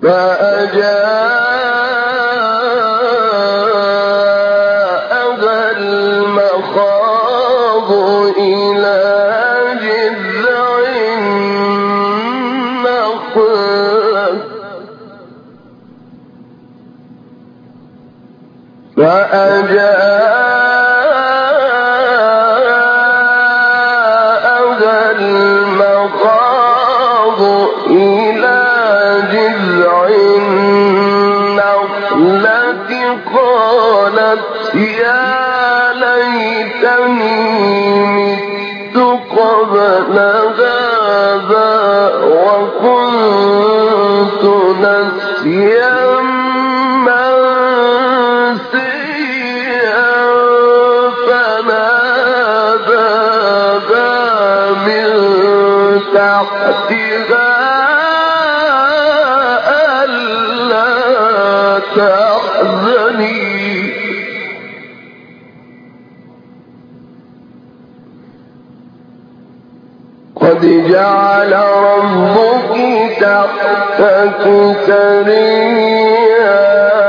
فأجاءها المخاض إلى جذع النخلة قالت يا ليتني مت قبل هذا وكنت نسيا منسيا فناداها من تحتها ألا تحزني قد جعل ربك تحتك سريا